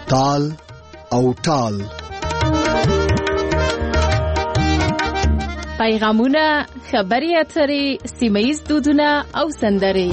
تال او ټال. پیغامونه، خبري اترې، سیمه‌ییز دودونه او سندرې.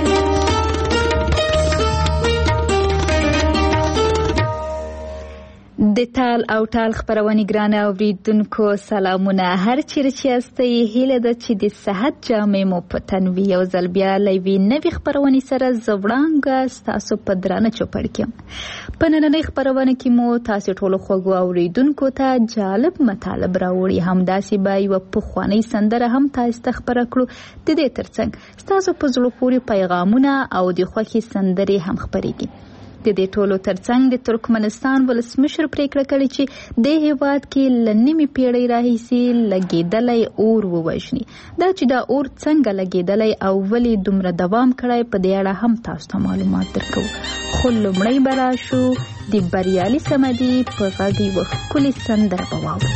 د تال او ټال خبرونه ګرانه اوریدونکو سلامونه. هر چیرې چې یاستئ هیله ده چې د صحت جامې مو په تن وي. یو ځل بیا له یوې نوې خبرونې سره زه وړانګه ستاسو په درانه چوپړ کې یم. په نننۍ خبرونه کې مو تاسو ټولو خوږو اوریدونکو ته جالب مطالب راوړي. همداسې به یوه پخوانۍ سندره هم تاسو ته خبره کړو. د دې ترڅنګ ستاسو په زړه پورې پیغامونه او د خوښې سندرې هم خپرېږي. د دې ټولو ترڅنګ د ترکمنستان ولسمشر پریکړه کړې چې د هیواد کې له نیمې پیړۍ راهیسې لګېدلی اور ووژني. دا چې دا اور څنګه لګېدلی او ولې دومره دوام کړی، په دې اړه هم تاسو ته معلومات درکوو. خو لومړی به راشو د بریالي صمدي په غږ یوه ښکلې سندره به واورو.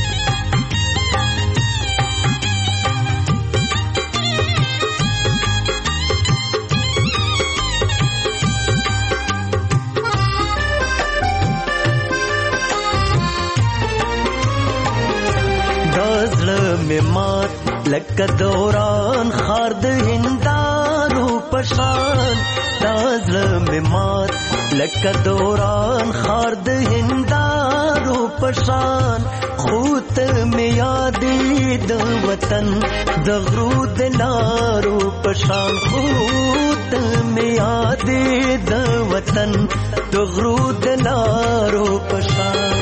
مات لکه دوران خار د هندارو پشان، دازله می مات لکه دوران خار د هندارو پشان. خوت می یادې د وطن د غرو د لارو پشان، خوت می یادې د وطن د غرو د لارو پشان.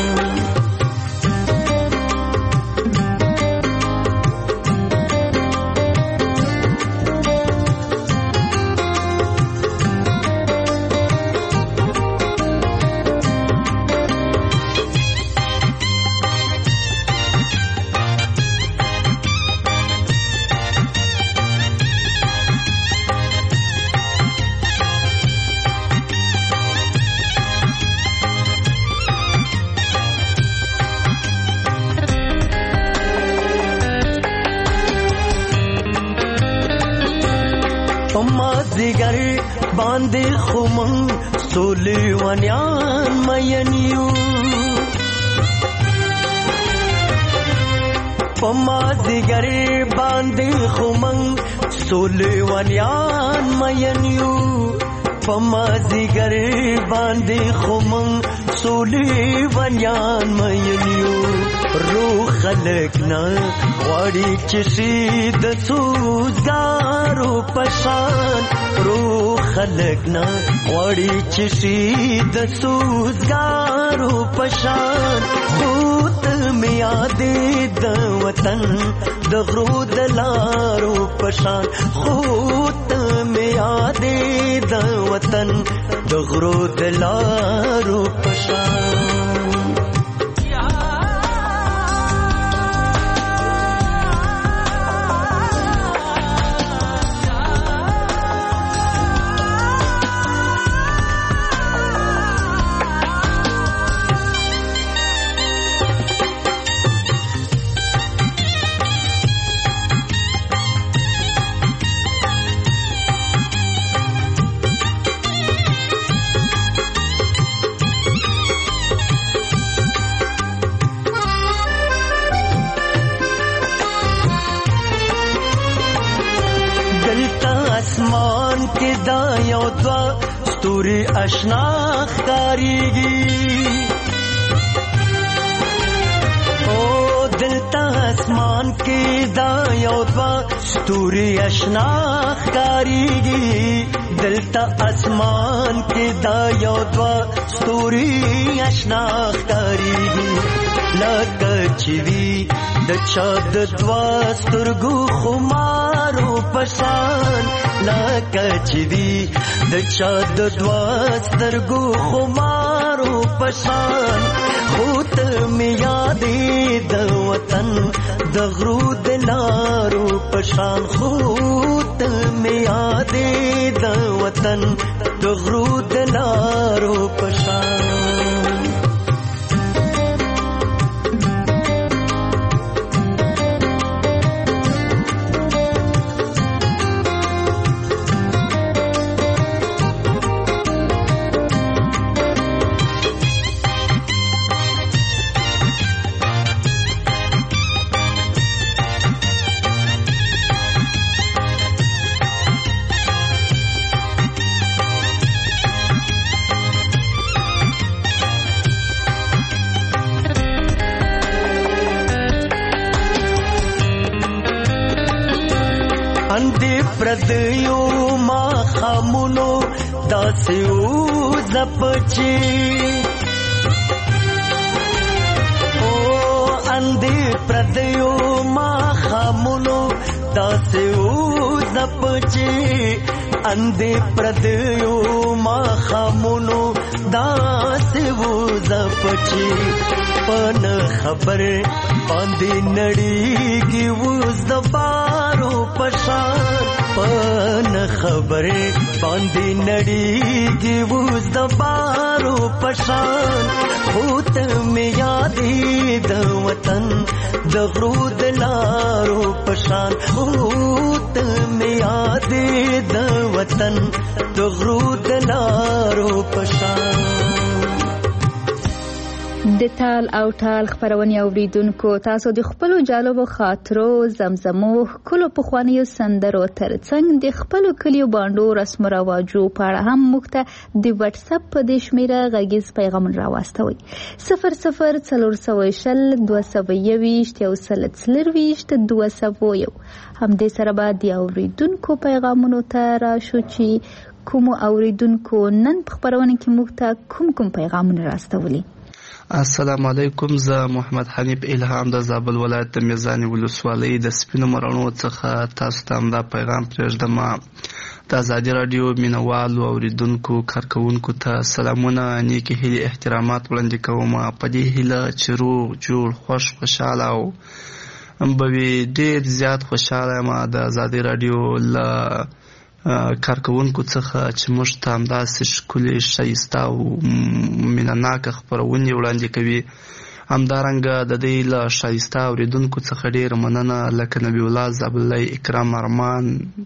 مازدیگر باندې خمن سولې ونیان مینیو، په مازدیگر باندې خمن سولې ونیان مینیو، په مازدیگر باندې خمن سولې ونیان مینیو. روح خلق نه غواړي چې شي د سوزګارو پشان، روح خلق نه غواړي چې شي د سوزګارو پشان. خوت می یادې د وطن د غرو د لارو پشان، خوت می یادې د وطن د غرو د لارو پشان. اسمان کې دا یو دوا ستوري آشنا ښکاریږي، او دلته اسمان کې دا یو دوا ستوري آشنا ښکاریږي، دلته اسمان کې دا یو دوا ستوري آشنا ښکاریږي. لکه چې وي د چا د دوا سترګو خمارو پشان، لکه چې وي د چا د دوا سترګو خمارو پشان. خوت می یادې د وطن د غرو د لارو پشان، خوت می یادې د وطن د غرو د لارو پشان. پردیو ما خامونو داسې وځپچې اندې پردیو ما خامونو داسې وځپچې اندې پردیو ما خامونو داسې وځپچې پن خبر باندې نړیږي اوس د بارو پشان پن خبر باندې نړیږي اوس د بارو پشان هوت مې یادې د وطن د غرو د لارو پشان هوت مې یادې د وطن د غرو د لارو پشان. د تال او ټال خبرونې اوریدونکو تاسو د خپلو جالبو خاطرو زمزمو ښکلو پخوانیو سندرو ترڅنګ د خپلو کلیو بانډو رسم و رواجو په اړه هم موږ ته د وټساپ په دې شمېره غږیز پیغامونه راواستوئ 00 422 222 همدې سره به د اوریدونکو پیغامونو ته راشو چې کومو اوریدونکو نن په خبرونه کې موږ ته کوم پیغامونه راستولي. السلام علیکم، زه محمد حنیف الهام د زابل ولایت د میزانی ولسوالۍ د سپینو مرڼو څخه تاسو ته دا پیغام پرېږدم. د ازادي راډیو مینوالو اوریدونکو کارکوونکو ته سلامونه، نیکې هیلې احترامات وړاندې کوم. په دې هیله چې روغ جوړ خوشحاله او به وي ډېر زیات خوشحاله یم د ازادي راډیو له کارکوونکو څخه چې موږ ته همداسې ښکلې ښایسته او مینهناکه خپرونې وړاندې کوي. همدارنګه د دې له ښایسته اوریدونکو څخه ډېره مننه لکه نبی الله زابلۍ، اکرام ارمان،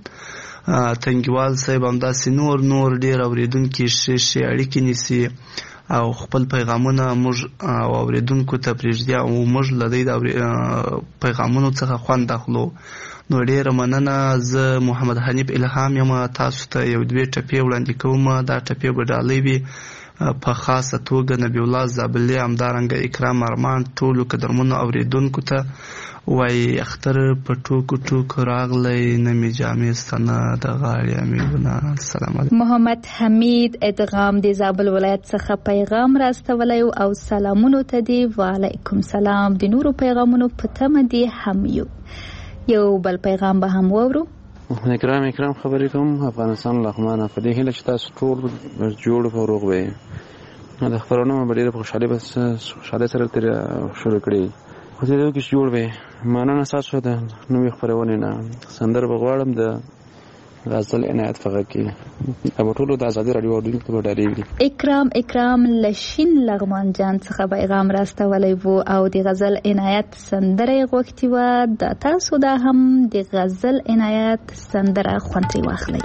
تنګیوال صاحب، همداسې نور ډېر اوریدونکي ښې اړیکې نیسي او خپل پیغامونه موږ او اوریدونکو ته پرېږدي او موږ له دې پیغامونو څخه خوند اخلو. نو ډېره مننه. زه محمد حنیف الهام یم، تاسو ته یو دوې ټپې وړاندې کوم. دا ټپې به ډالۍ وي په خاصه توګه نبی الله زابلي، همدارنګه اکرام ارمان، ټولو قدرمنو اوریدونکو ته وایي اختر په ټوکو راغلی نه مې جامې ستنه د غاړې امیلونه. السلام علیکم. محمد حمید ادغام د زابل ولایت څخه پیغام راستولی او سلامونو ته دی. وعلیکم سلام. د نورو پیغامونو په تمه دی هم یو بل پیغام به هم وورو. اکرام خبرې کوم افغانستان لغمانه په دې هیله چې تاسو ټول جوړ او روغ وئ. د خبرونو په ډېره خوشحالۍ سره تر شروع کړي خو دې کې جوړ وئ. مننه تاسو ته نوې خبرونه نه سندره بغواړم د غزل عنایت فقط کې ابو ټولو د ازادي راډیو اورېدونکو ته ډالۍ. اکرام لشین لغمان جان څخه پیغام راستولی وو او د غزل عنایت سندره غوښتي وه. د تاسو دا هم د غزل عنایت سندره خوند ترې واخلئ.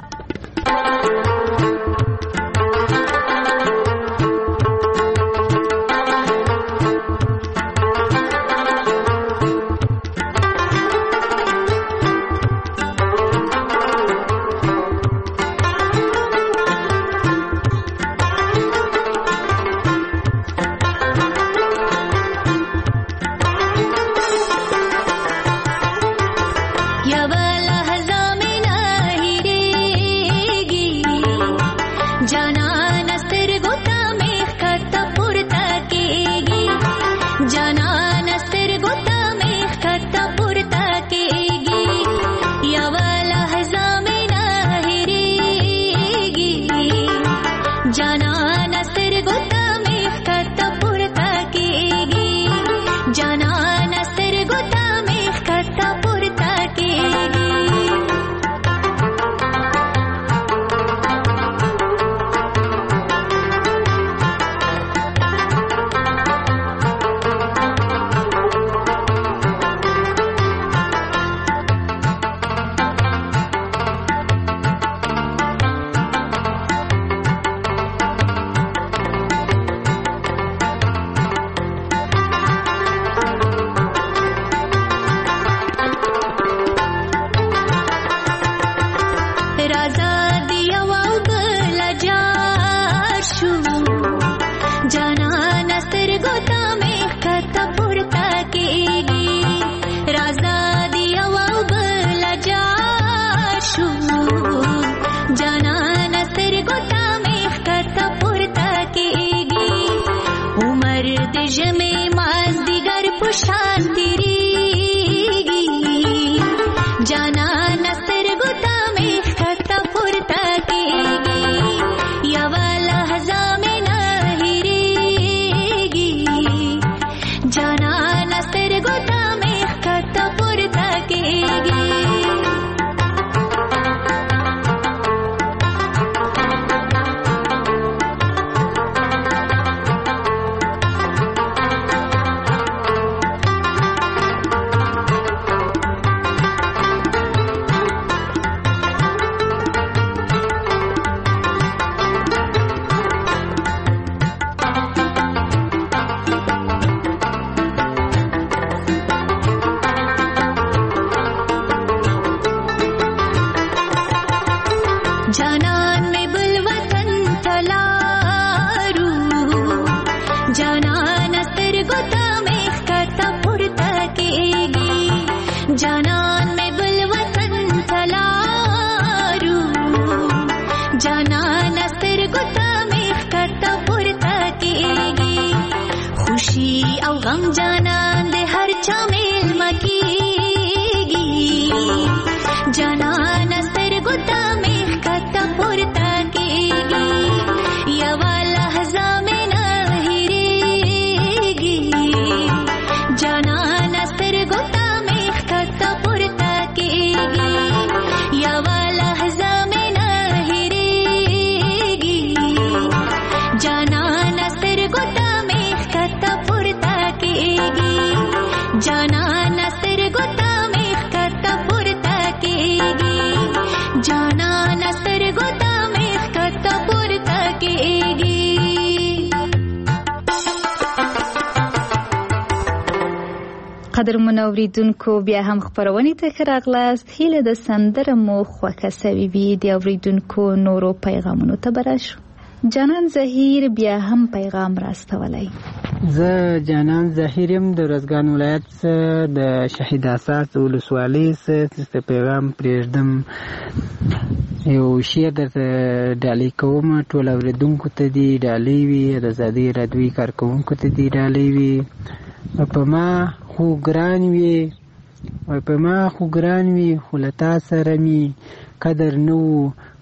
یا بلا هزا میں نہ ہیرے سترګو ته مې ښکته پورته کېږي خوشي او غم جانان د هر چا میلمه کېږي جانان سترګو ته مې ښکته پورته کېږي یوه لحظه مې نه هېرېږي جانان سترګو ته مې ښکته پورته کېږي یوه لحظه مې نه هېرېږي جانان سترګو ته مې ښکته پورته کېږي جانان سترګو ته مې ښکته پورته کېږي جانان سترګو ته مې ښکته پورته کېږي. قدرمنو اوریدونکو بیا هم خپرونې ته ښه راغلاست. هیله د سندره مو خوښه سوې وي. د اوریدونکو نورو پیغامونو ته به راشو. جانان زهیر بیا هم پیغام راستولی. زه جانان زهیر یم د ارزګان ولایت څخه د شهید اساس ولسوالۍ څخه پیغام پرېږدم. یو شعر درته ډالۍ کوم. ټول اوریدونکو ته دې ډالۍ وي، د ازادۍ راډیوي کارکوونکو ته دې ډالۍ وي. په ما خو ګران وي، په ما خو ګران وي، خو له تا سره مې قدر نه و.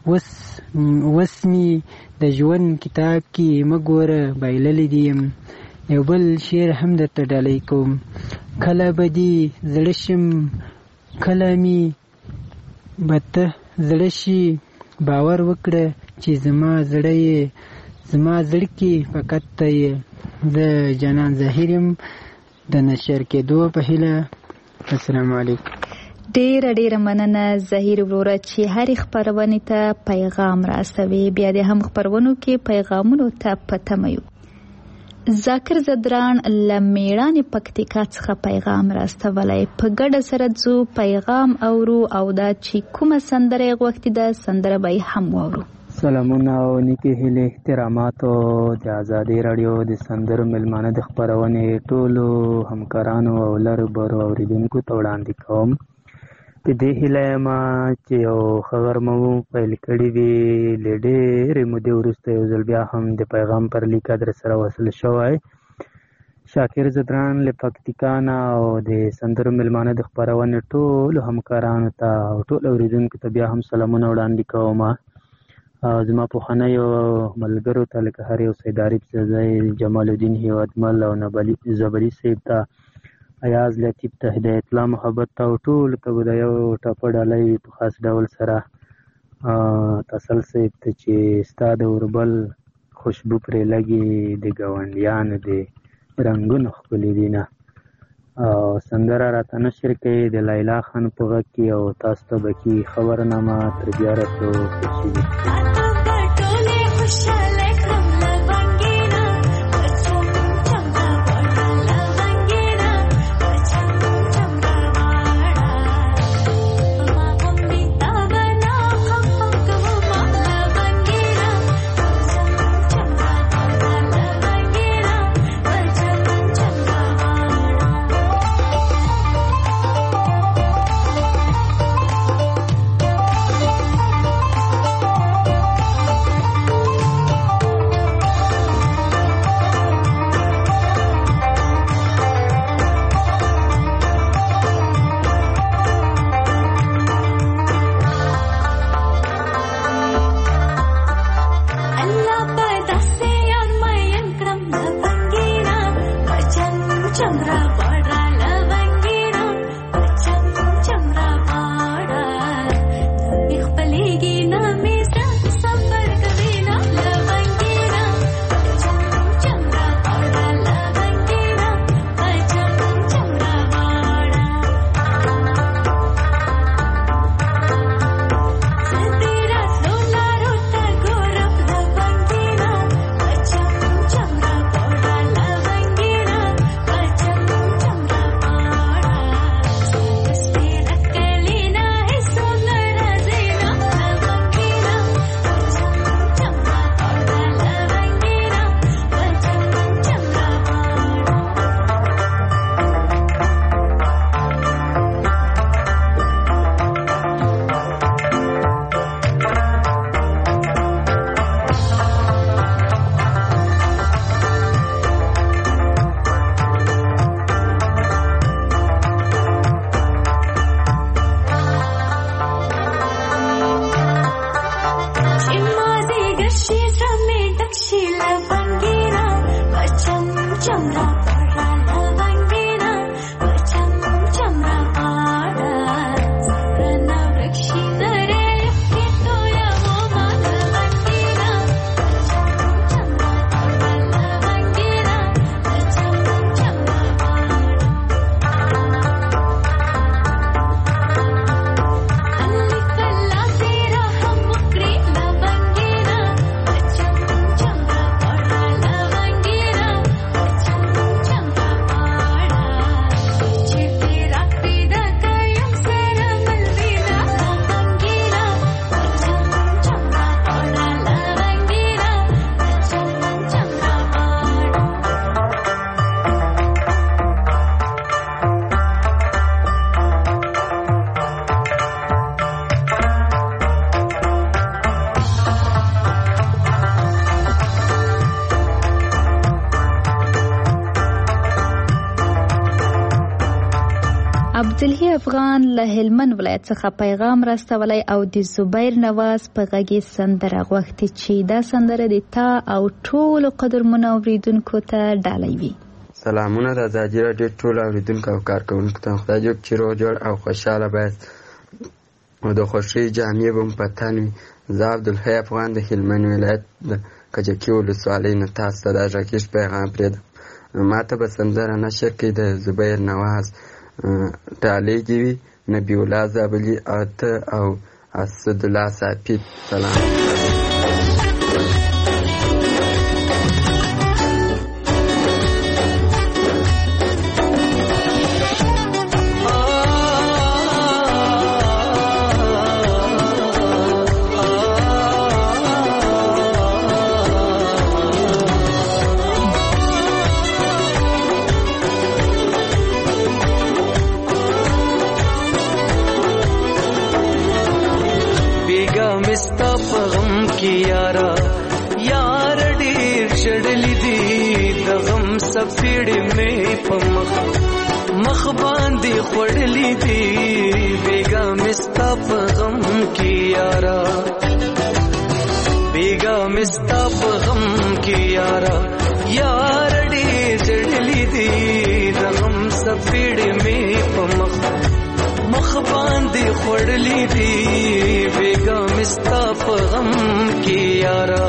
اوس مې د ژوند کتاب کې مه ګوره بایللی دې یم. یو بل شعر هم درته ډالۍ کوم. کله به دې زړه شم، کله مې به ته زړه شي، باور وکړه چې زما زړه یې، زما زړه کې فقط ته یې. زه جانان زهیر یم د نشر کېدو په هیله. السلام علیکم. ډیره مننه زهیر وروره چې هرې خپرونې ته پیغام راستوي. بیا دې هم خپرونو کې پیغامونو ته په تمه یو. ذاکر زدران له میړانې پکتیکا څخه پیغام راستولی. په ګډه سره ځو پیغام اورو او دا چې کومه سندره یې غوښتې ده سندره به یې هم واورو. سلامونه او نیکې هیلې احتراماتو د ازادۍ راډیو د سندرو میلمانه د خپرونې ټولو همکارانو او لرو برو اوریدونکو ته وړاندې کوم. په دې هیله یم چې یو ښه غرمه مو پیل کړې وي. له ډېرې مودې وروسته یو ځل بیا هم د پیغام پر لیکه در سره وصل شوی. شاکر زدران له پکتیکا نه او د سندرو میلمانه د خپرونې ټولو همکارانو ته او ټولو اوریدونکو ته بیا هم سلامونه وړاندې کوم. زما پخوانیو ملګرو ته لکه هر یو سید عارف زئی، جمال الدین هیوادمل او زبري صاحب ته، ایاز لطیف ته، هدایت الله محبت ته او ټولو ته به د یو ټاپه ډالۍ وي په خاص ډول سره. تسل صاحب ته چې ستا د اوربل خوشبو پرې لګي د ګاونډیانو د رنګونو ښکلي دینه. سندره راته نشر کوي د لیلا خان په غږ کې او تاسو ته به کې خبرنامه تر بیا رسو خوشي وي. فضلحي افغان له هلمند ولایت څخه پیغام راستولی او د زبیر نواز په غږی سندره غوښتي چې دا سندره د تا او ټولو قدرمنو اوریدونکو ته ډالۍ وي. سلامونه د ازادي راډیو ټولو اوریدونکو او کارکوونکو ته. خدای دې چې روغ جوړ او خوشحاله باید او د خوښۍ جامې به مو په تن وي. زه عبدالحی افغان د هلمند ولایت د کجکي ولسوالۍ نه تاسو ته دا غږیز پیغام پرېږدم. ما ته به سندره نشر کړي د زبیر نواز ډالۍ دې وي نبی الله زابلي او ته او اسدالله صافي. سلام. سپیړې مې په مخ باندې خوړلې دي بیګا مې ستا په غم کې یارا بیګا مې ستا په غم کې یارا یار ډېر جړلې دي د غم سپیړې مې په مخ باندې خوړلې دي بیګا مې ستا په غم کې یارا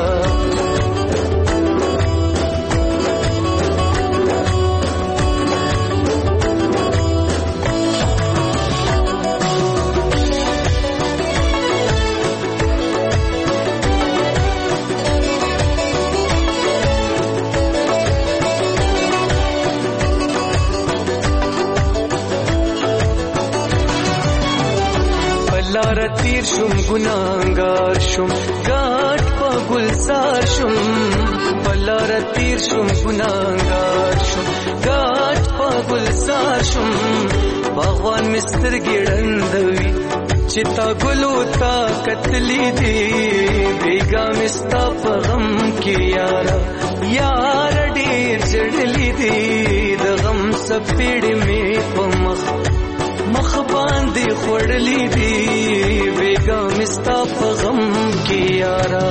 لار تیر شم ګناهګار شم ګاټ په ګلزار شم بلار تیر شم ګناهګار شم ګاټ په ګلزار شم باغوان مستر ګړندوي چې تا ګلو تا کتلې دي بیګا مستا په غم کې یارا یار ډېر جړلې دي د غم سپېړې مې په مخ باندې خوړلې دي بیګا مستا په غم کې یارا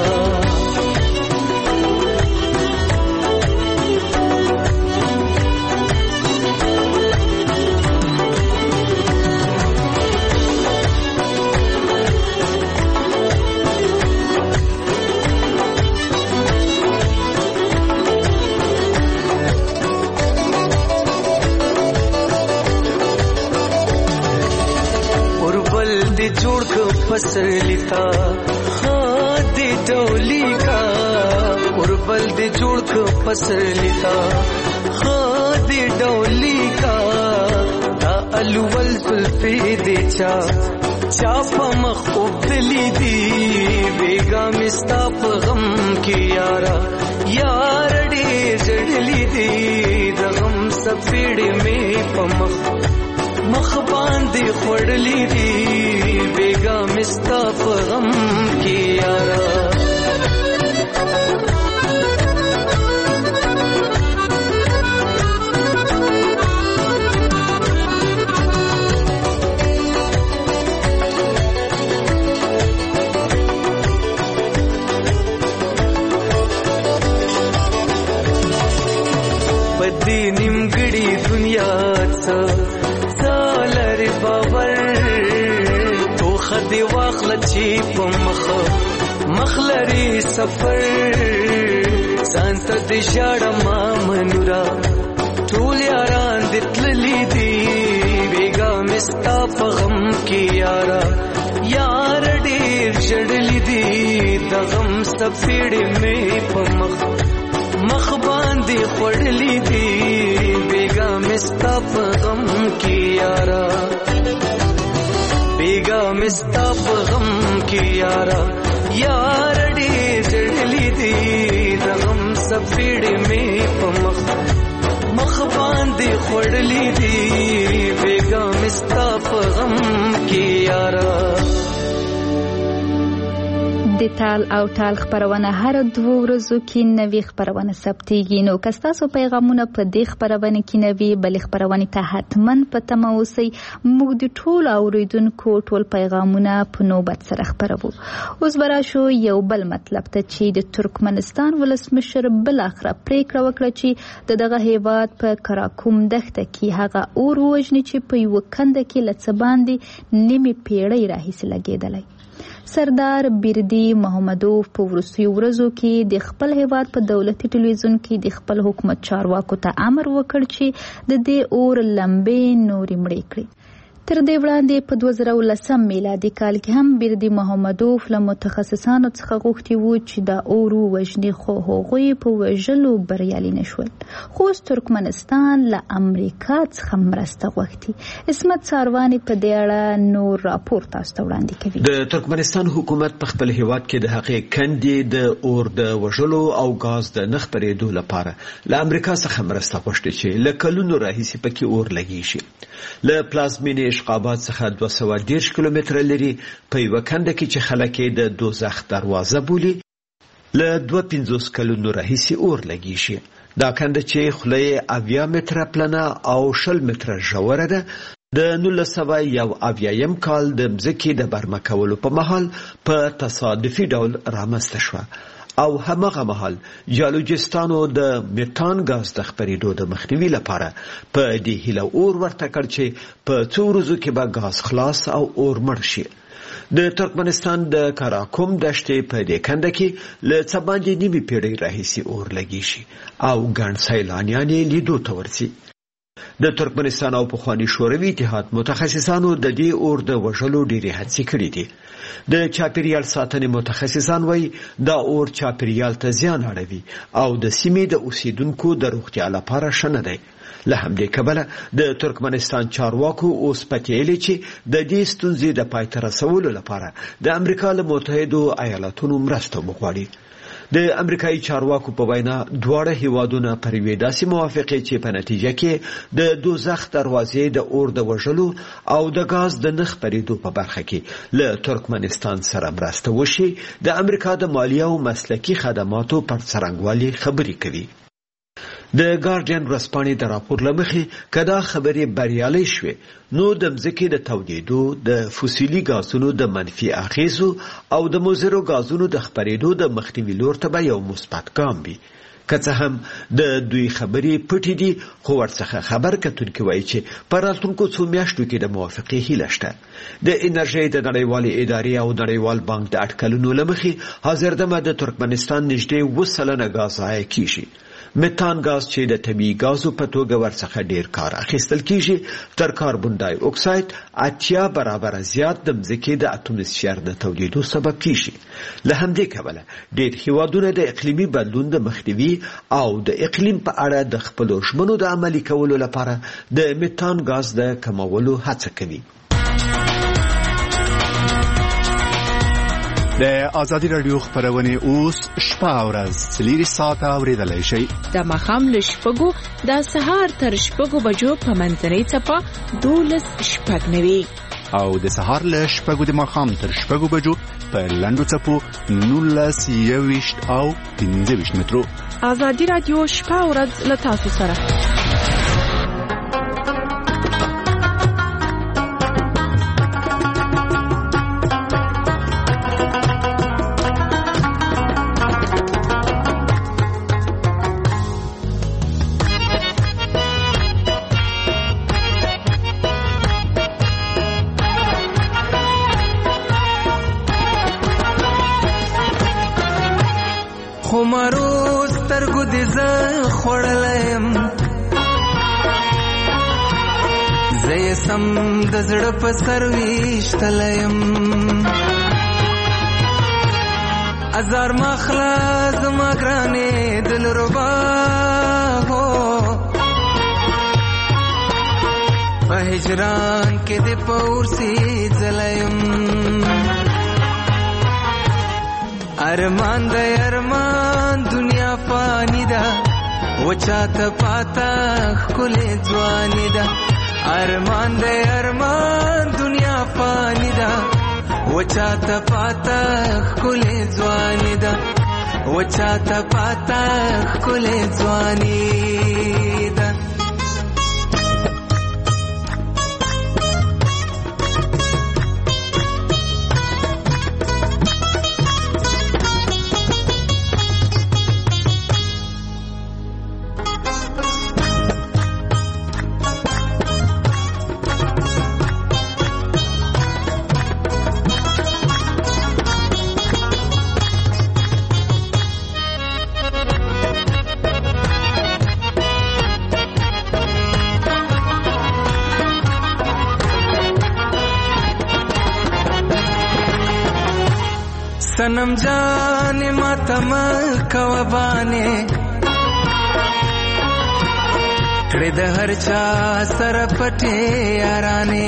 جوړ کو فصلیتا خادي ډولي کا قربل دې جوړ کو فصلیتا خادي ډولي کا دا الول زلفي دې چا په مخ وبدلې دي بیګا مستا په غم کې یارا یار ډېر جړلې دي د غم سپېړې مې په مخ باندې خوړلې دي بیګا مستا په غم کې یارا پدې نیمګړې دنیا څه سالر باور دی واخل چې په مخ لري سفر ځانت دې ژړه ما منورا ټول یاران دې تللي دي بیګا مستا په غم کې یارا یار ډېر جړلې دي د غم سپېړې مې په مخ باندې خوړلې دي بیګا مستا په غم کې یارا بیگا مستا په غم کې یارا یار ډېر جړلې دي د غم سپېړې مې په مخ باندې خوړلې دي بیگا مستا په غم کې یارا. د تال او ټال خپرونه هر 2 ورځو کې نوې خپرونه ثبتېږي. نو که ستاسو پیغامونه په دې خپرونه کې نوې بلې خپرونې ته حتما په تمه اوسئ. موږ د ټولو اورېدونکو ټول پیغامونه په نوبت سره خپروو. اوس به راشو یو بل مطلب ته چې د ترکمنستان ولسمشر بالاخره پریکړه وکړه چې دغه هیواد په کراکوم دښته کې هغه اور ووژني چې په یوه کنده کې له څه باندې نیمې پیړۍ راهیسې لګېدلی. سردار بیردي محمدوف په وروستیو ورځو کې د خپل هیواد په دولتي ټلویزیون کې د خپل حکومت چارواکو ته امر وکړ چې د دې اور لمبې نورې مړې کړي. تر دې وړاندې په 2010 میلادي کال کې هم بیردي محمدوف له متخصصانو څخه غوښتي وو چې دا اور ووژني، خو هغوی په وژلو بریالي نه شول. خو اوس ترکمنستان له امریکا څخه مرسته غوښتي. اسمت سارواني په دې اړه نور راپور تاسو ته وړاندې کوي. د ترکمنستان حکومت په خپل هیواد کې د هغې کندې د اور د وژلو او غاز د نه خپرېدو لپاره له امریکا څخه مرسته غوښتي چې له کلونو راهیسې پکې اور لګېږي شي. له پلازمینې اشقاباد څخه 210 کیلومتره لري په یوه کنده کې چې خلک یې د دوزخ دروازه بولي له 250 کلونو راهیسې اور لګېږي. دا کنده چې خوله یې 80 متره پلنه او 20 متره ژوره ده د 1971 کال د مځکې د برمه کولو په مهال په تصادفي ډول رامنځته شوه او همغه مهال جیولوجستانو د میتان غاز د خپرېدو د مخنیوي لپاره په دې هیله اور ورته کړ چې په څو ورځو کې به غاز خلاص او اور مړ شي. د ترکمنستان د کراکوم دښتې په دې کنده کې له څه باندې نیمې پیړۍ راهیسې اور لګېږي او ګڼ سیلانیان یې لیدو ته ورځي. د ترکمنستان او پخواني شوروي اتحاد متخصصانو د دې اور د وژلو ډېرې هڅې کړې دي. د چاپیریال ساتنې متخصصان وایي دا اور چاپیریال ته زیان اړوي او د سیمې د اوسیدونکو د روغتیا لپاره ښه نه دی. له همدې کبله د ترکمنستان چارواکو اوس پتیلي چې د دې ستونزې د پای ته رسولو لپاره د امریکا له متحدو ایالاتونو مرسته وغواړي. د امریکایي چارواکو په وینا دواړه هیوادونه پر یوې داسې موافقې چې په نتیجه کې د دوزخ دروازې د اور د وژلو او د غاز د نه خپرېدو په برخه کې له ترکمنستان سره مرسته وشي د امریکا د مالیه او مسلکي خدماتو پر څرنګوالي خبرې کوي. د ګارډین ورځپاڼې د راپور له مخې که دا خبرې بریالۍ شوې نو د مځکې د تودېدو، د فوسیلي غازونو د منفي اغیزو او د مضرو غازونو د خپرېدو د مخنیوي لور ته به یو مثبت ګام وي. که څه هم د دوی خبرې پټې دي خو ورڅخه خبر کتونکي وایي چې په راتلونکو څو میاشتو کې د موافقې هیله شته. د انرژۍ د نړیوالې ادارې او نړیوال بانک د اټکلونو له مخې حاضردمه د ترکمنستان نږدې 20% غاز ضایع کیږي. میتان غاز چې د طبیعي غازو په توګه ورڅخه ډیر کار اخیستل کیږي تر کاربن ډای اکساید 80 برابره زیات د مځکې د اتموسفیر د تودېدو سبب کیږي. له همدې کبله ډیر هیوادونه د اقلیمي بدلون د مخنیوي او د اقلیم په اړه د خپلو ژمنو د عملي کولو لپاره د میتان غاز د کمولو هڅه کوي. د ازادي رادیو خبرونه اوس شپه او ورځ 4 ساعته اوریدلای شئ. د ماښام له 6 د سهار تر 6 بجو په منځنۍ څپه 12:09 او د سهار له 6 د ماښام تر 6 بجو په لنډو څپو 19:20 او 15 مترو. ازادي رادیو شپه او ورځ له تاسو سره. خمروز ترګو دې زه خوړلم زه سم د زړه په سر ویشتلم ازار مخلا زما ګرانې دلربا هو په هجران کې دې پورسي ځلم ارمان د ارمان دنیا فانی ده وچاته پاتا خلې ځواني ده ارمان د ارمان دنیا فانی ده وچاته پاته ښکلې ځواني ده وچاته پاته ښکلې ځواني ده सनम जाने मातम कवबाने कड़े द हर चा सर पटे याराने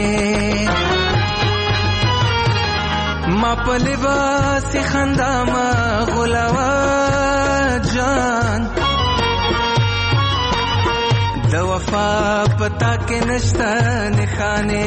मा पलिबास खंदा मा गुलावा जान द वफा पता के नश्ता निखाने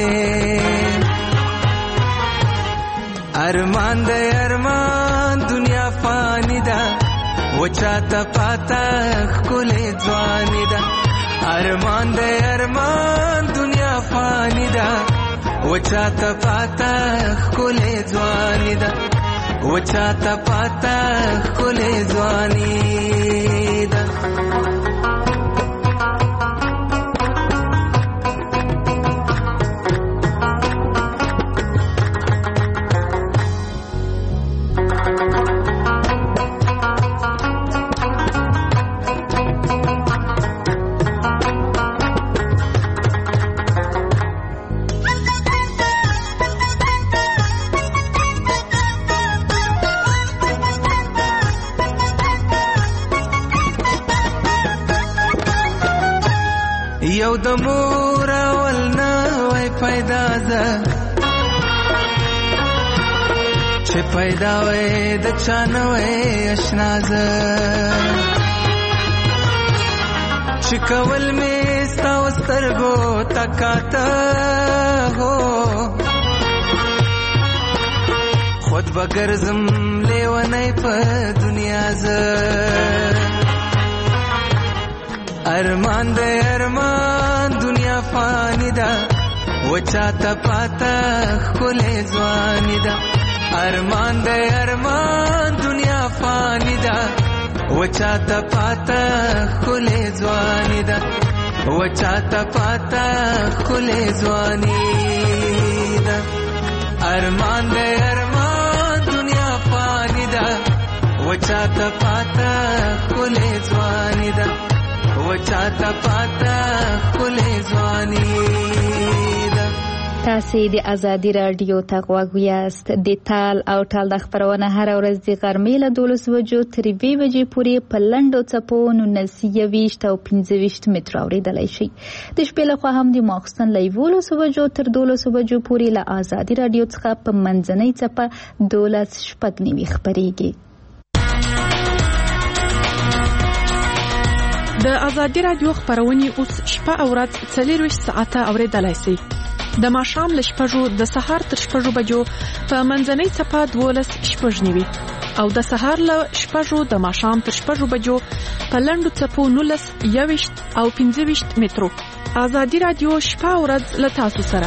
अरमान दे अरमान दुनिया फानी दा वचाता पाता ख़ुले ज़वानी दा अरमान दे अरमान दुनिया फानी दा वचाता पाता ख़ुले ज़वानी दा वचाता पाता ख़ुले ज़वानी दा یو د مور اول نه وای پیدا ده چې پیدا وای د چا نه وای اشنا ده چې کول مې ستا سترګو تکاته هو خود بګرځم لیونی په دنیا زه अरमान दे अरमान दुनिया फानी दा वचाता पाता ख़ुले ज़वानी दा अरमान दे अरमान दुनिया फानी दा वचाता पाता ख़ुले ज़वानी दा वचाता पाता ख़ुले ज़वानी दा अरमान दे अरमान दुनिया फानी दा वचाता पाता ख़ुले ज़वानी दा وچاته پاته ښکلې ځواني ده. تاسې د ازادي راډیو ته غوږ یاست. د تال او ټال د خپرونه هره ورځ د غرمې له 12 بجو تر 2 بجې پورې په لنډو څپو 19 او 25 مترو اورېدلی شي. د شپې لخوا هم د ماخوستن له 11 بجو تر 12 بجو پورې له ازادي راډیو څخه په منځنۍ څپه 12:09 خپرېږي. د ازادي راډیو خبرونه اوس شپه او ورځ 24 ساعته اوریدلای شئ. د ماښام له 6 د سهار تر 6 بجو په منځنۍ صفه 12:09 او د سهار له 6 د ماښام تر 6 بجو په لنډو صفو 19 او 25 مترو. ازادي راډیو شپه او ورځ له تاسو سره.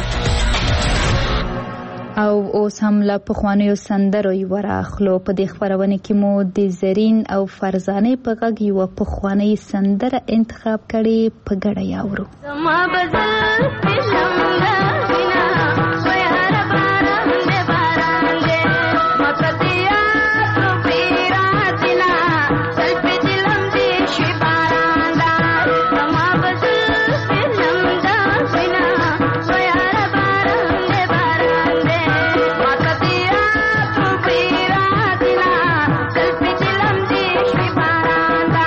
او اوس هم له پخوانیو سندرو یو راخلو. په دې خبرونه کې مو د زرین او فرزانه په غږ یو پخوانی سندره انتخاب کړي، په ګډه یاورو. زما بدل پښمنه بنا ويهر باران دې باران دې مکتیا تو پیراتنا سلپ دلم دې شي باران دا زما بدل پښمنه بنا ويهر باران دې باران دې مکتیا تو پیراتنا سلپ دلم دې شي باران دا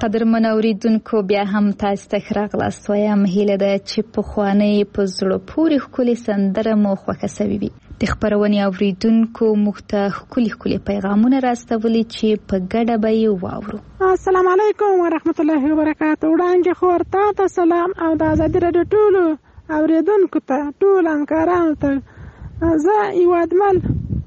قدرمن اوریدونکو بیا هم تاسو ته ښه راغلاست وایم. هیله ده چې پخوانۍ په زړه پورې ښکلې سندره مو خوښه سوې وي. د خپرونې اوریدونکو موږ ته ښکلي پیغامونه راستولي چې په ګډه به یې واورو. السلام علیکم ورحمت الله وبرکاته. وړاندې خور ته سلام او د ازادي راډیو ټولو اوریدونکو ته ټول همکارانو ته. زه یوادمل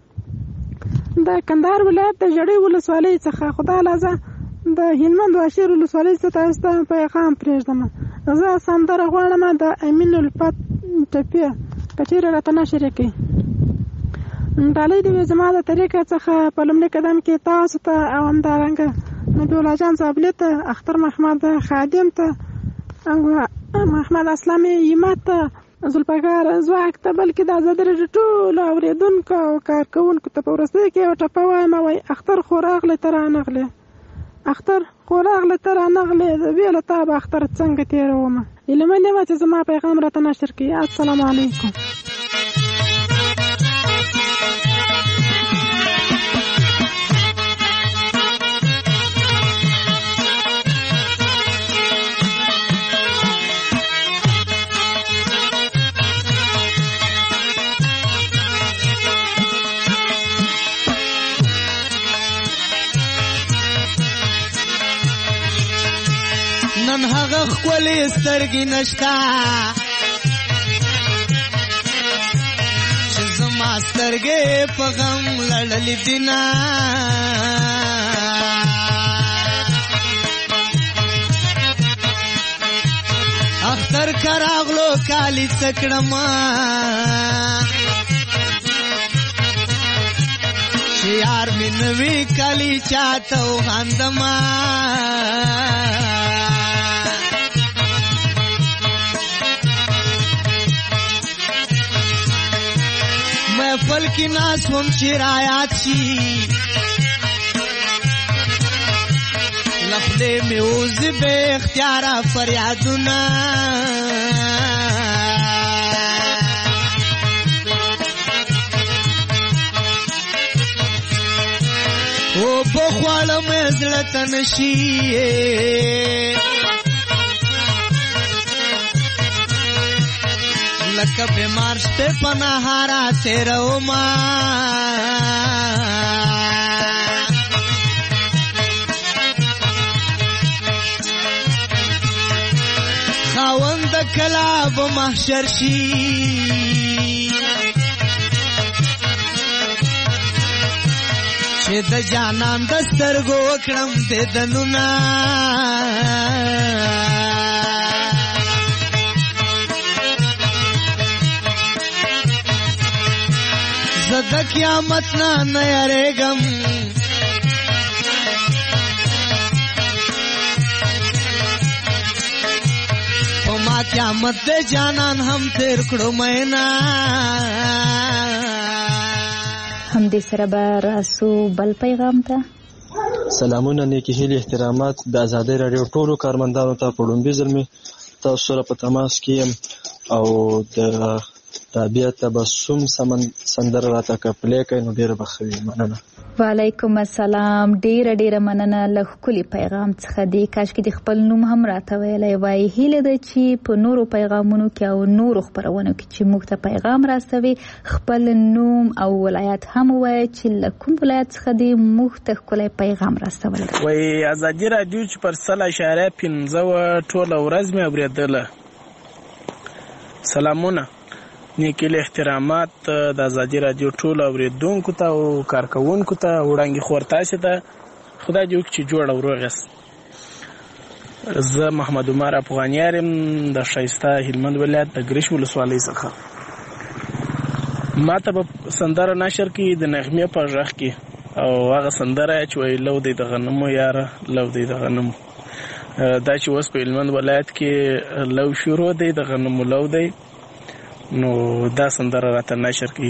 د کندهار ولایت د ژړۍ ولسوالۍ څخه خدای لازه د هلمند واشیر ولسوالۍ څخه تاسو ته پیغام پرېږدم. زه سندره غواړم د امین الفت ټپې که چیرې راته نشر کړي. ډالۍ دې وي زما د طریقه څخه په لومړي قدم کې تاسو ته او همدارنګه نبي الله جان زابلي ته، اختر محمد خادم ته، محمد اسلامي ایمت ته، زلفقار زواک ته، بلکې د ازادي راډیو ټولو اورېدونکو او کارکوونکو ته په وروستۍ کې یو ټپه وایم. وایي اختر خو راغلی ته رانغلی، اختر خو راغلی ته رانغلی، بې له تا به اختر څنګه تېرومه. هیله منم چې زما پیغام راته نشر کړي. السلام علیکم. نن هغه ښکلې سترګې نشته چې زما سترګې په غم لړلې دینه. اختر که راغلو کالي څه کړمه چې یار مې نه وي کالي چاته وخاندمه. محفل کی ناس هم چې رایات شي لخدې مې اوزي بې اختیاره فریادونه. او بخواله مې زړه ته نشي لکه بیمار شپه په نهاره تېرومه. خاوند د کلا به محشر شي چې د جانان د سترګو کړم دیدنونه. زه د قیامت نه یریږم په ما قیامت د جانان هم تیر کړو مینا. همدې سره به راسو بل پیغام ته. سلامونه، نیکی هیلې، احترامات د ازادي راډیو ټولو کارمندانو ته. په لومړي ځل مې تاسو سره په تماس کې یم او د رابعه تبسم سندره راته کپلې کوي نو ډېره به ښه وي. مننه. وعلیکم السلام. ډېره مننه له ښکلي پیغام څخه. دی کاشکې د خپل نوم هم راته ویلی وای. هیله ده چې په نورو پیغامونو کې او نورو خپرونو کې چې موږ ته پیغام راستوي خپل نوم او ولایت هم ووایي چې له کوم ولایت څخه دی موږ ته ښکلی پیغام راستولی. وایي ازادي راډیو چې پر 100.15 ټوله ورځ مې اورېدله. سلامونه، نیکی له احترامات د ازادي راډیو ټولو اوریدونکو ته او کارکوونکو ته. وړاندې خور تاسو ته خدای دې وکړي چې جوړ او روغ یاست. زه محمد عمر افغانیار یم د ښایسته هلمند ولایت د ګرش ولسوالۍ څخه. ما ته به سندره نشر کړي د نغمې په غږ کې او هغه سندره چې وایي لو دی د غنمو یاره لو دی د غنمو. دا چې اوس په هلمند ولایت کې لو شروع دی د غنمو لو دی نو دا سندره راته نشر کړي.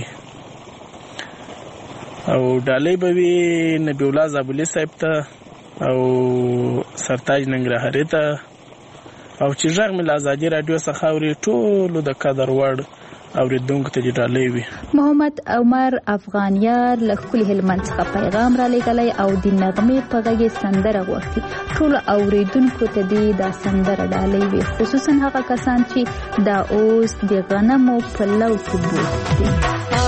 او ډالۍ به وي نبي الله زابلي صاحب ته او سرتاج ننګرهاري ته او چې غږ مې له ازادي راډیو څخه اوري ټولو د قدر وړ اوریدونکو ته دې ډالۍ وي. محمد عمر افغانیار له ښکلي هلمند څخه پیغام را لېږلی او د نغمې په غږ یې سندره غوښتي. ټولو اوریدونکو ته دې دا سندره ډالۍ وي، خصوصا هغه کسان چې دا اوس د غنمو په لو کې بوخت دي.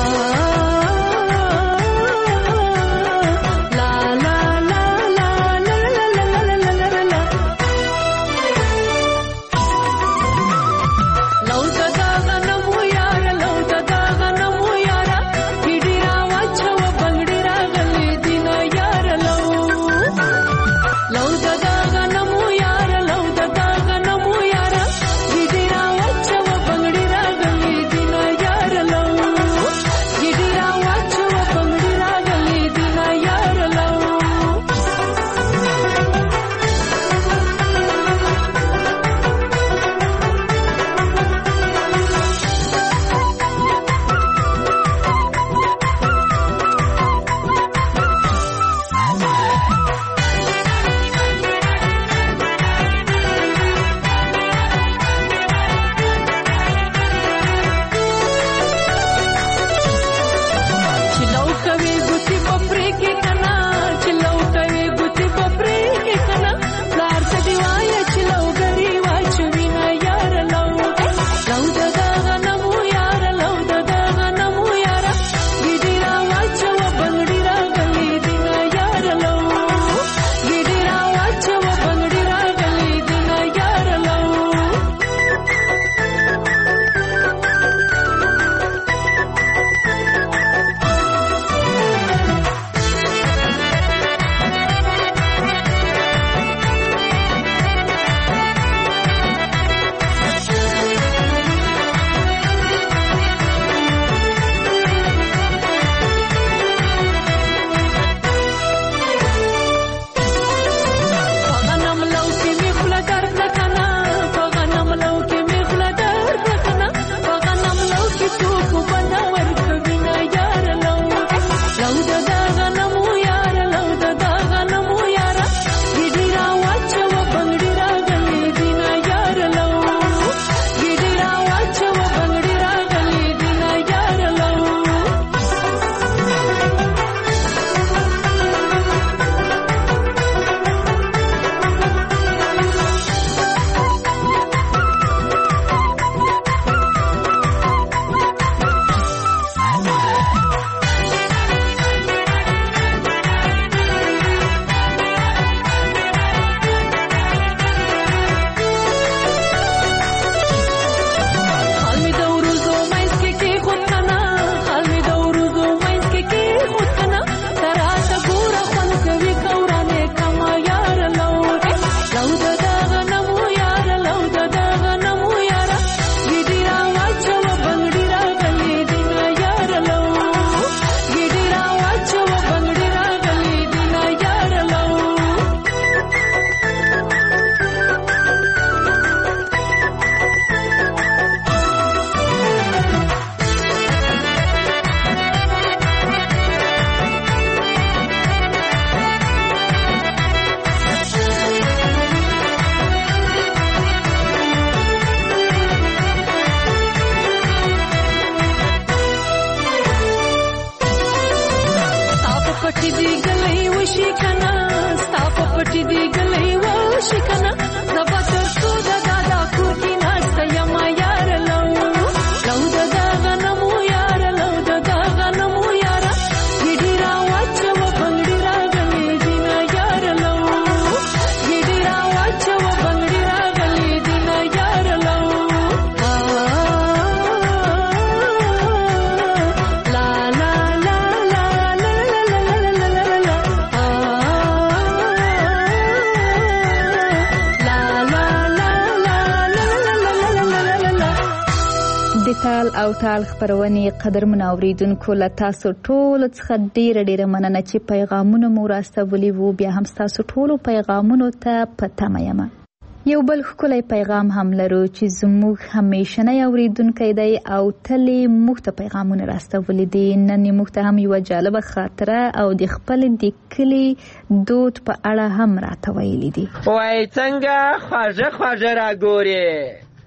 او تال خبرونې قدرمن اوریدونکو له تاسو ټول څخه ډیره مننه چې پیغامونه مو راستولي وو. بیا هم تاسو ټول پیغامونو ته په تمه یم. یو بل ښکلی پیغام هم لرو چې زموږ همیشنی اوریدونکی دی او تل موږ ته پیغامونه راستولي دي. نن موږ ته هم یوه جالبه خاطره او د خپل د کلي دود په اړه هم راته ویلي دي. وای څنګه خوږه راګورې،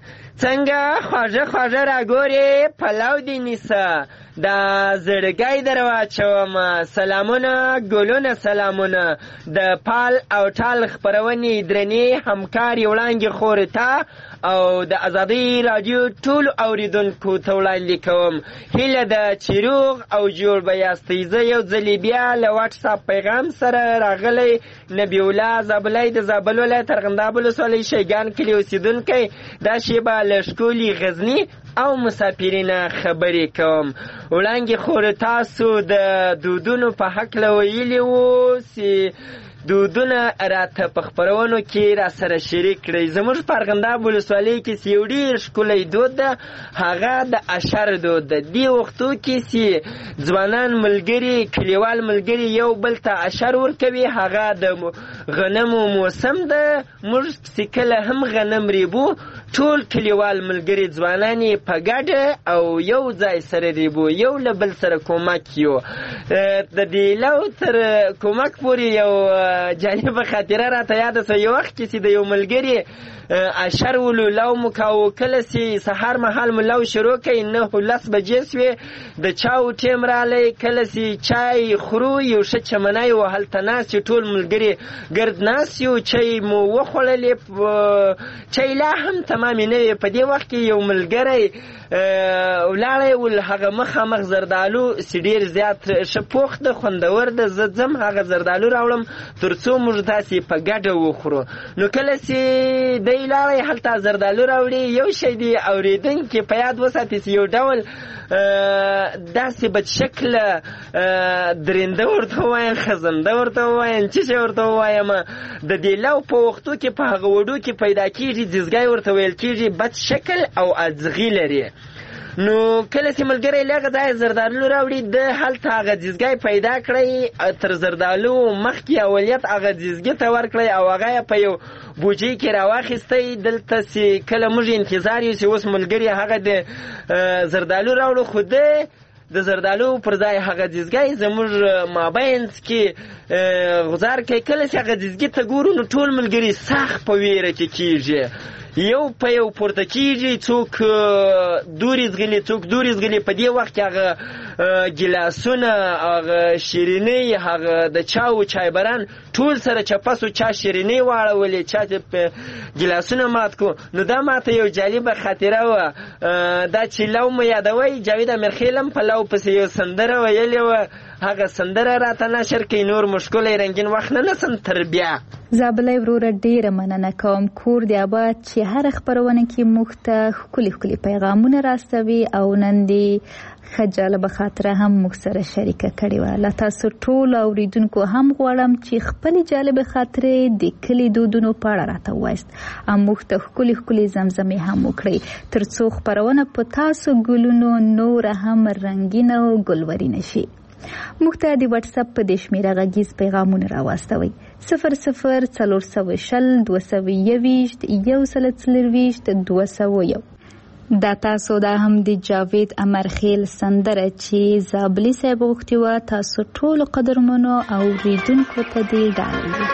څنګه خواږه خواږه راګورې پلو دې نیسه دا زړګی در واچوم سلامونه ګلونه سلامونه د پال او ټال خپرونې درنې همکارې وړانګې خورې ته او د ازادۍ راډیو ټولو اورېدونکو ته وړاندې کوم هیله ده چې روغ او جوړ به یاستئ. زه یو ځلې بیا له واټساپ پیغام سره راغلی نبی الله زابلی د زابل ولایت ارغنداب ولسوالۍ شیګان کلي اوسېدونکی دا شیبه له ښکلي غزني او مسافرینه خبرې کوم. وړاندې خور تاسو د دودونو په هکله ویلي وو چې دودونه راته په خپرونو کې را سره شریک کړئ. زموږ په ارغنداب ولسوالۍ کې چې یو ډېر ښکلی دود ده هغه د اشر دود ده. دې وختو کې چې ځوانان ملګري کلیوال ملګري یو بل ته اشر ورکوي هغه د غنمو موسم ده. موږ چې کله هم غنم ریبو ټول کلیوال ملګري ځوانان یې په ګډه او یو ځای سره ریبو یو له بل سره کومک یو. د دې لو تر کومک پورې یو جالبه خاطره راته یاده سوه. یو وخت کې چې د یو ملګري اشر ولو لو مو کاوه کله چې سهار مهال مو لو شروع کړئ 9-10 بجې سوې د چاو ټیم رالی کله چې چای خورو یو ښه چمنی و هلته ناست یو ټول ملګري ګرد ناست یو چای مو وخوړلې چای لا هم تمامې نه وې. په دې وخت کې یو ملګری ولاړی ول هغه مخامخ زردالو چې ډېر زیات ښه پوخ ده خوندور ده زه ځم هغه زردالو راوړم تر څو موږ داسې په ګډه وخورو. نو کله چې دی لاړی هلته زردالو راوړي یو شی دی اورېدونکي په یاد وساتي چې یو ډول داسې بدشکله درنده ورته ووایم خزنده ورته ووایم څه شی ورته ووایم د دې لو په وختو کې په هغه وډو کې پیدا کېږي ځیزګی ورته ویل کېږي بد شکل او اځغي لري. نو کله چې ملګری له هغه ځایه زردالو راوړي د هلته هغه ځیزګی پیدا کړی تر زردالو مخکې اولیت هغه ځیزګي ته ورکړی او هغه یې په یو بوجۍ کې راواخیستی. دلته چې کله موږ انتظار یو چې اوس ملګري هغه د زردالو راوړو خو د زردالو پر ځای هغه ځیزګی زموږ مابینځ کې غزار کوي. کله چې هغه ځیزګي ته ګورو نو ټول ملګري سخت په ویره کې کېږي یو په یو پورته کېږي څوک دورې زغلي څوک دورې زغلي. په دې وخت کې هغه ګیلاسونه هغه شیرینۍ هغه د چاو چایبران ټول سره چپسو چا شیرینۍ واړولې چا ګیلاسونه مات کو. نو دا ماته یو جالبه خاطره وه. دا چې لو مو یادوئ جاوید امیرخیل هم په لو پسې یو سندره ویلې وه هغه سندره راته نشر کوي نور مشکلی رنګین وخت نه نسم تر بیا. زابلی وروره ډیره مننه کوم کور دی آباد چې هر خپرونه کې موږ ته ښکلي ښکلي پیغامونه راستوي او نن دې ښه جالبه خاطره هم موږ سره شریکه کړې وه. له تاسو ټولو اورېدونکو هم غواړم چې خپلې جالبې خاطرې د کلي دودونو په اړه راته ووایاست او موږ ته ښکلي ښکلي زمزمې هم وکړئ تر څو خپرونه په تاسو ګلونو نوره هم رنګینه او ګلورینه شي. موږ ته د واټساپ په دې شمېره غږیز پیغامونه راواستوئ 00-421-124-201. دا تاسو دا هم د جاوید امرخیل سندره چې زابلی صاحب غوښتې وه تاسو ټولو قدرمنو اورېدونکو ته دې ډالۍ.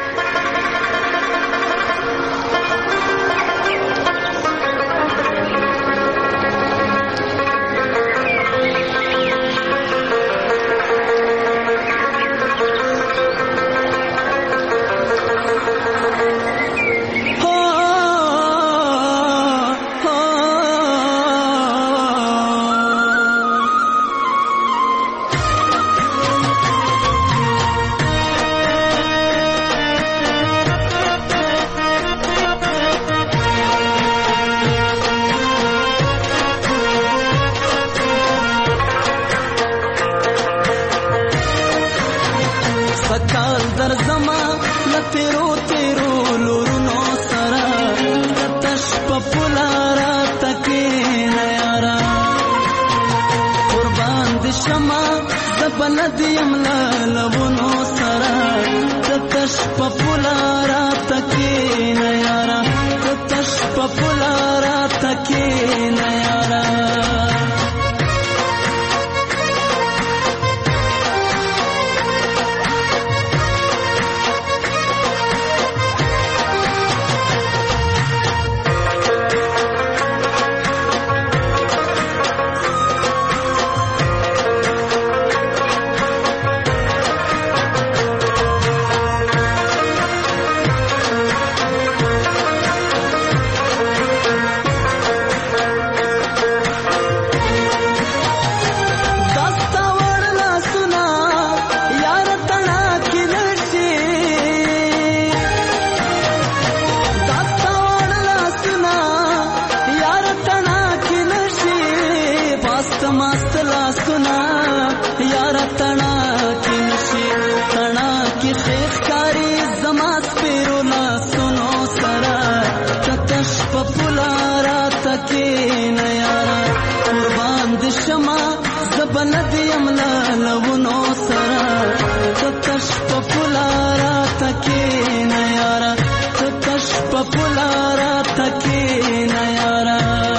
زبندیم لالونو سرا تتش پپولارا تکی نیارا تتش پپولارا تکی نیارا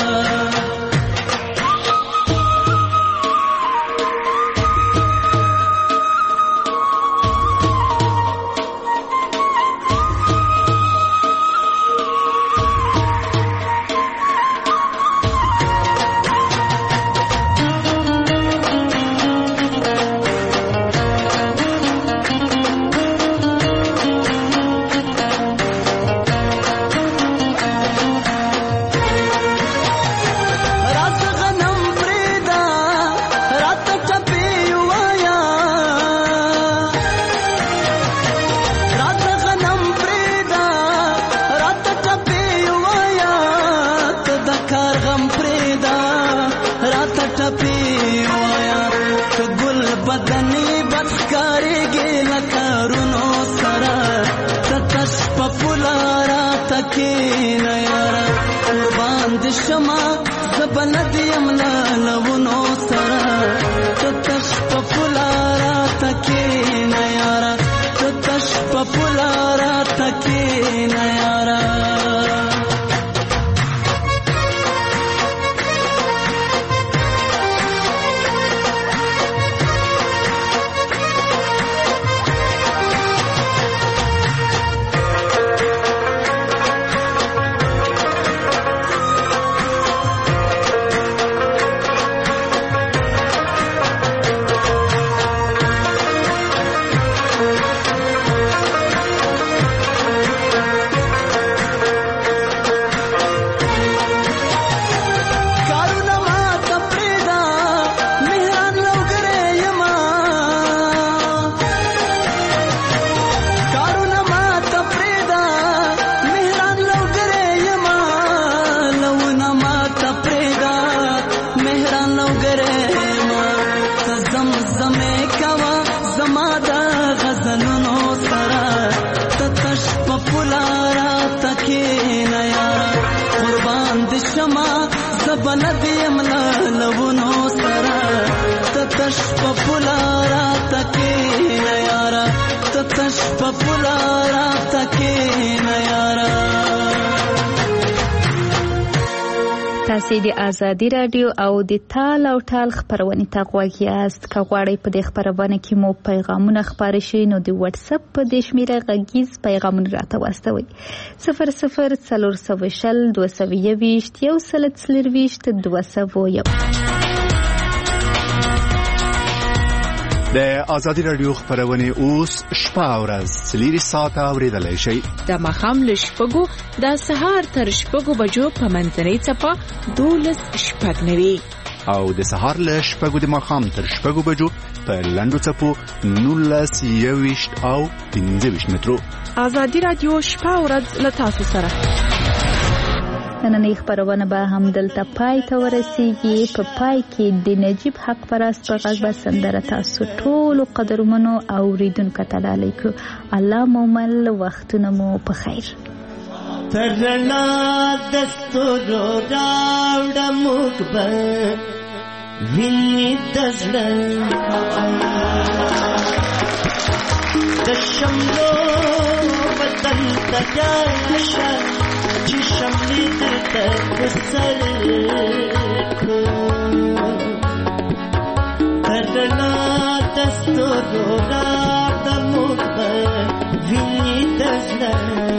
تاسې د ازادي رادیو او د تال او ټال خپرونې ته غوږ یاست. که غواړئ په دې خپرونه کې مو پیغامونه خپاره شي نو د واتساپ په دې شمېره غږیز پیغامونه راته واستوئ 0020 د ازادي رادیو خپرونې اوس شپه او ورځ 4 ساعته اورېدلای شئ. د ماښام له 6 د سهار تر 6 بجو په منځنۍ څپه 12:09 او د سهار له 6 د ماښام تر 6 بجو په لنډو څپو 19:20 او 15 مترو. ازادي رادیو شپه او ورځ له تاسو سره. نننۍ خپرونه به هم دلته پای ته ورسیږي. په پای کې د نجیب حق پرست په غږ به سندره تاسو ټولو قدرمنو اوریدونکو ته ډالۍ کړو. الله مو مل، وختونه مو په خیر. ترنا دستورو راوړه موږ به وینې د زړه د شملو بدن ته راشه چې شملې درته په سر کړو. ترنا دستورو راوړه موږ به وینې د زړه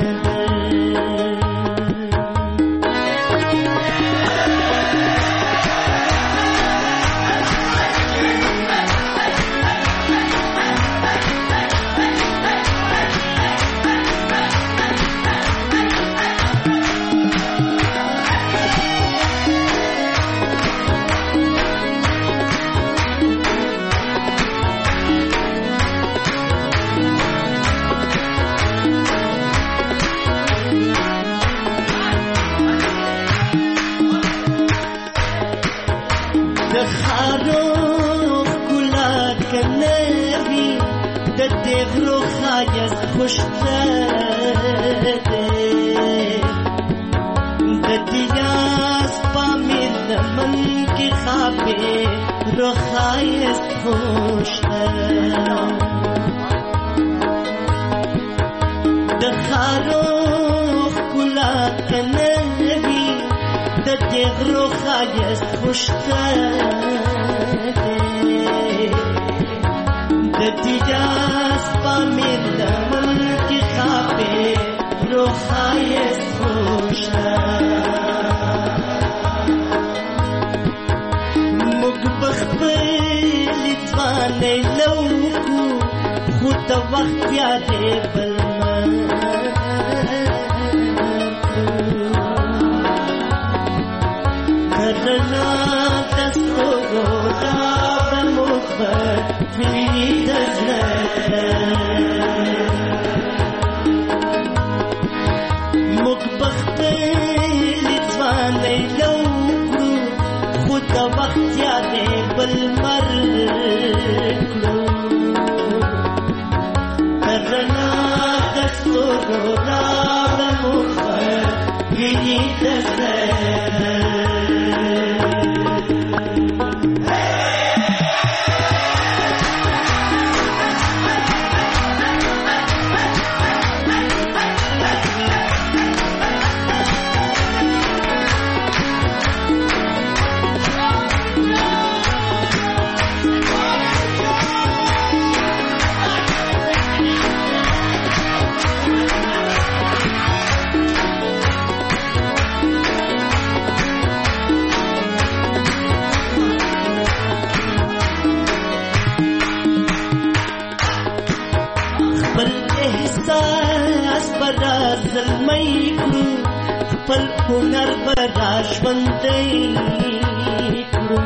خوشته ده د دیاس پامیر من کی خوابه روخایست خوشته د خارو ښکلا که نه وي د دې غرو ښایست خوشته د تجاز پامیر لمن کې خاپې روخایست خوشته موږ بخپلې ځوانۍ لوکو خو د وخت بیا دې بل کرنا دستورو راوړه موږ به ویني د زړه موږ به خپلې ځوانۍ لوکړو خو د وخت یادې بل مر کړو کرنا دستورو راوړه موږ به ویني د زړه خپل هنر به را ژوندی کړو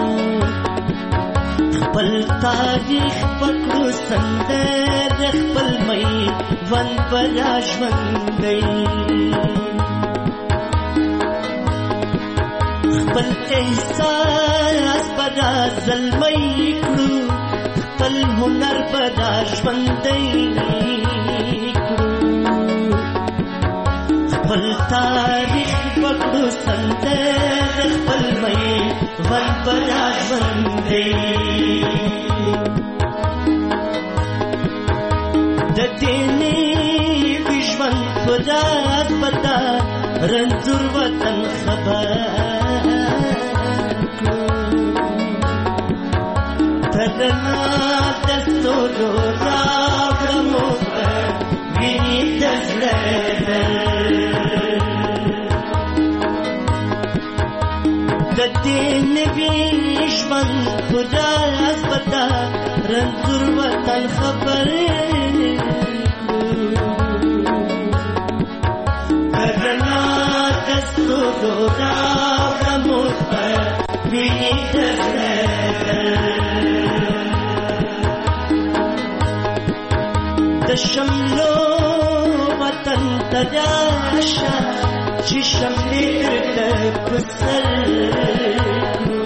خپل تاریخ به کړو سندره خپل میوند به را ژوندی خپل احساس به را زلمی کړو خپل هنر به را ژوندی خپل تاریخ پکړو سندره خپل میوند به را ژوندی د دې نوي ژوند په راز به دا رنځور وطن خبر کړو ترنا دستورو راوړه موږ به ویني د زړه د دې نوي ژوند په راز به دا رنځور وطن خبر کرنا دستورو راوړه موږ به ویني د زړه د شملو وطن ته راشه چې شملې درته په سر کړو